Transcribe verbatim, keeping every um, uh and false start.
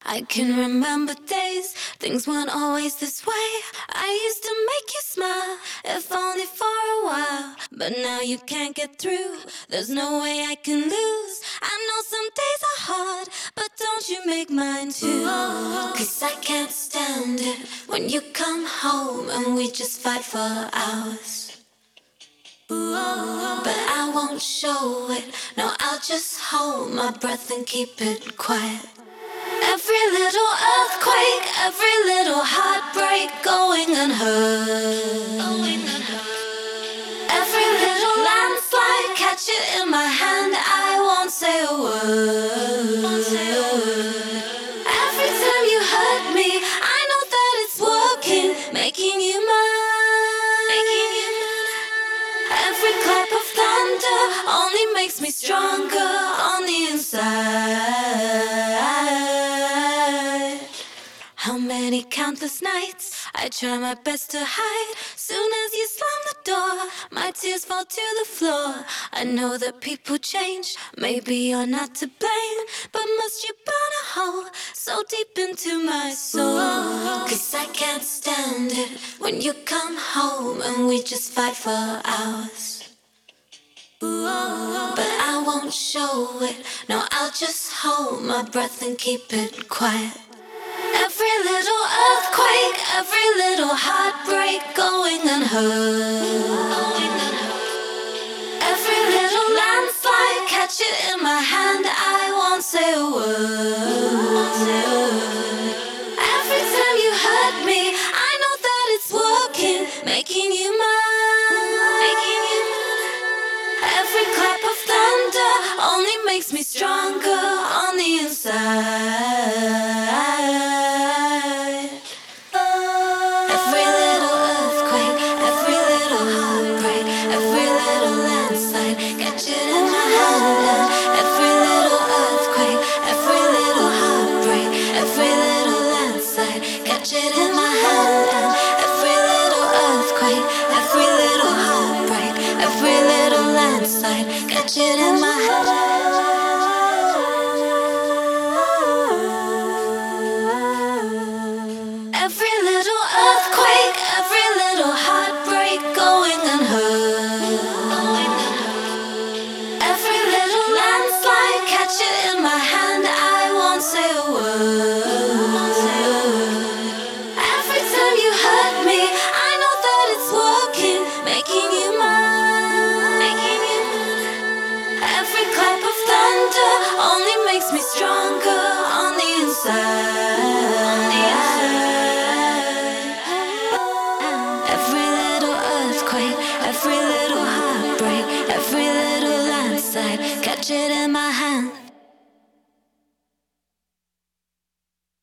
I can remember days, things weren't always this way. I used to make you smile, if only for a while. But now you can't get through, there's no way I can lose. I know some days are hard, but don't you make mine too. Cause I can't stand it when you come home and we just fight for hours. But I won't show it, no, I'll just hold my breath and keep it quiet. Every little earthquake, every little heartbreak going unheard. Every little landslide, catch it in my hand, I won't say a word. Every time you hurt me, I know that it's working, making you mine. Every clap of thunder only makes me stronger on the inside. How many countless nights I try my best to hide. Soon as you slam the door, my tears fall to the floor. I know that people change, maybe you're not to blame, but must you burn a hole so deep into my soul? Cause I can't stand it when you come home and we just fight for hours. But I won't show it, no, I'll just hold my breath and keep it quiet. Every little earthquake, every little heartbreak going unheard. Every little landslide, catch it in my hand, I won't say a word. Every time you hurt me, I know that it's working, making you mine. Every clap of thunder only makes me stronger on the inside. Every little earthquake, every little heartbreak, every little landslide, catch it in my hand. Every little earthquake, every little heartbreak, every little landslide, catch it in my hand. Every little earthquake, every little heartbreak, every little landslide, catch it in my hand. Every little earthquake, every little heartbreak going unheard. Every little landslide, catch it in my hand, I won't say a word. Every time you hurt me, I know that it's working, making you mine. Every clap of thunder only makes me stronger on the inside. Every little earthquake, every little heartbreak, every little landslide, catch it in my hand.